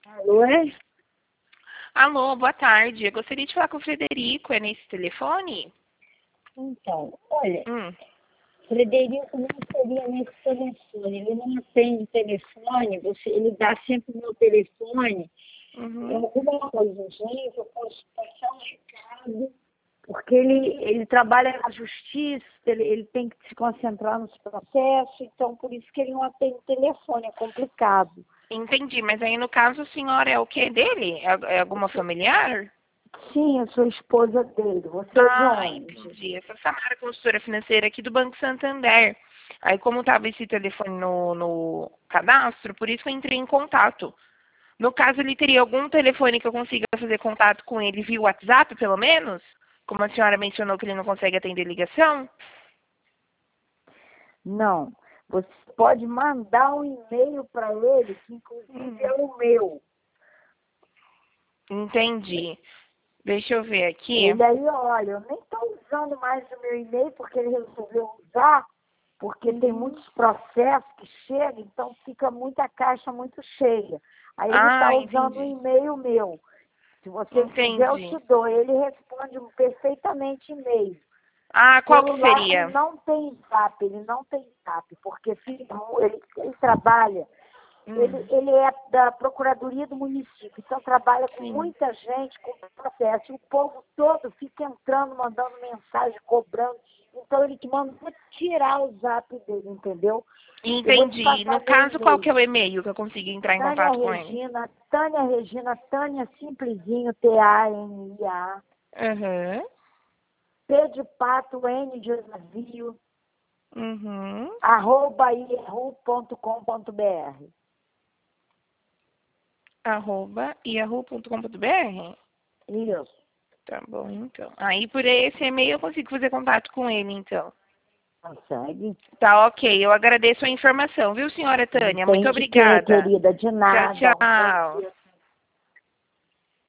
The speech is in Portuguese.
Alô, é? Alô, boa tarde. Eu gostaria de falar com o Frederico. É nesse telefone? Então, olha, Hum. Frederico não seria nesse telefone, ele não atende telefone, ele dá sempre o meu telefone. É Uhum. alguma coisa urgente, eu posso passar um recado, porque ele trabalha na justiça, ele tem que se concentrar nos processos, então por isso que ele não atende telefone, é complicado. Entendi, mas aí no caso a senhora é o que dele? É alguma familiar? Sim, eu sou esposa dele, você é de Ah, onde? entendi. Eu sou Samara, consultora financeira aqui do Banco Santander. Aí como estava esse telefone no cadastro, por isso eu entrei em contato. No caso, ele teria algum telefone que eu consiga fazer contato com ele via WhatsApp, pelo menos? Como a senhora mencionou que ele não consegue atender ligação? Não. Você pode mandar um e-mail para ele, que inclusive é o meu. Entendi. Deixa eu ver aqui. Ele aí, olha, eu nem estou usando mais o meu e-mail porque ele resolveu usar, porque tem Uhum. muitos processos que chegam, então fica muita caixa muito cheia. Aí ele está Ah, usando um entendi. e-mail meu. Se você quiser, eu Entendi. te dou. Ele responde perfeitamente e-mail. Ah, qual que Celular, ele seria? não tem zap, porque ele trabalha. Hum, Ele é da Procuradoria do município, então trabalha com sim. muita gente, com processo. O povo todo fica entrando, mandando mensagem, cobrando. Então ele te manda tirar o zap dele, entendeu? Eu vou te Entendi. passar No meu caso, qual e-mail. que é o e-mail que eu consigo entrar em contato com ele? Tânia simplesinho, Tania, Aham. P de pato, N de navio, Uhum. @yahoo.com.br. @yahoo.com.br? Isso, Tá bom, então. Aí por esse e-mail eu consigo fazer contato com ele, então. consegue? Tá, ok. Eu agradeço a informação, viu, senhora Não Tânia? Muito tem de quê, obrigada. querida, de Tchau, nada. Um bom tchau. dia.